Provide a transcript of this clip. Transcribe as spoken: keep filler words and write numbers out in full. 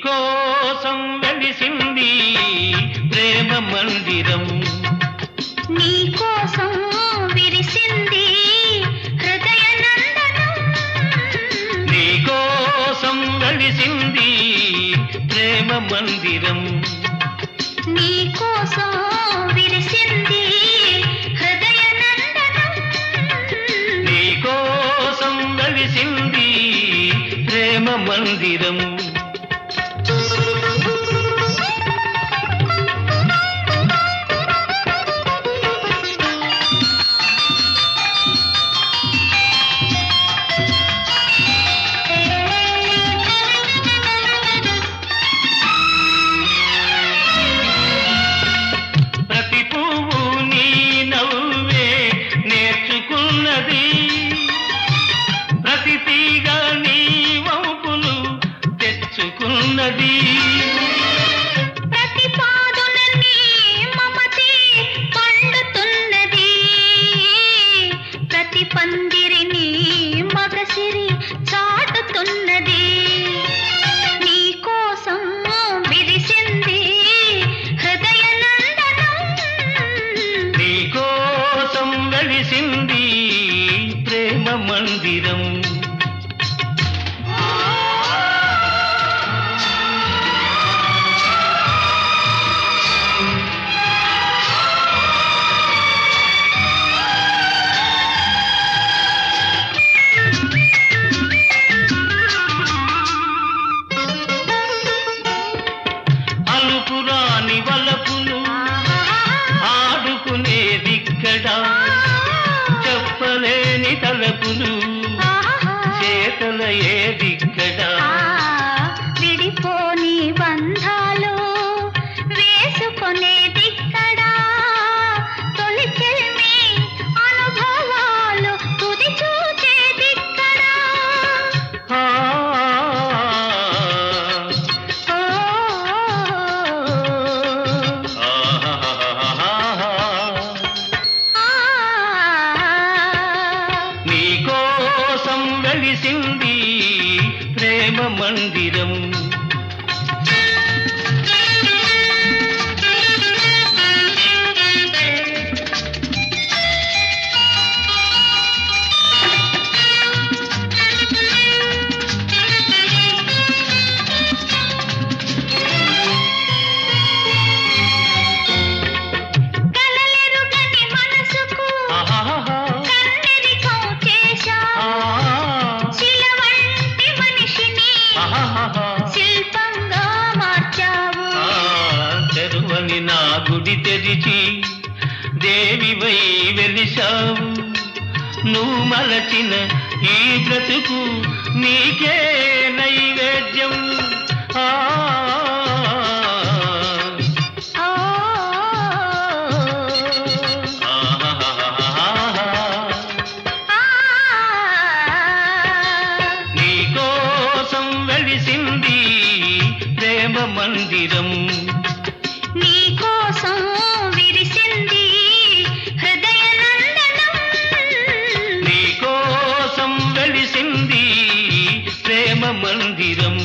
కోసం వెలిసింది ప్రేమ మందిరం నీ కోసం విరిసింది హృదయ నందనం నీ కోసం వెలిసింది ప్రేమ మందిరం నీ కోసం విరిసింది హృదయ నందనం నీ కోసం వెలిసింది ప్రేమ మందిరం ప్రతి పాదున నీ మమతే పండుతున్నది ప్రతి పందిరిని మగసిరి చాటుతున్నది నీ కోసం విరిసింది హృదయ నందనం నీ కోసం వెలిసింది ప్రేమ మందిరం అలుపురాని వలపులు ఆడుకునేదిక్కడా చెప్పలేని తలపులు చేతల ఏదిక్కడా విడిపోని బంధాలు వేసుకునేదిక్కడా తొలి చెల్మి అనుభవాలు తుది చూచేదిక్కడా వెలిసింది ప్రేమ మందిరం తెరువని నా గుడి తెరిచి దేవివై వెలిశావు నువ్వు మలచిన ఈ బ్రతుకు నీకే నైవేద్యం ఆ నీ కోసం వెలిసింది ప్రేమ మందిరం నీ కోసం విరిసింది హృదయ నందనం నీ కోసం వెలిసింది ప్రేమ మందిరం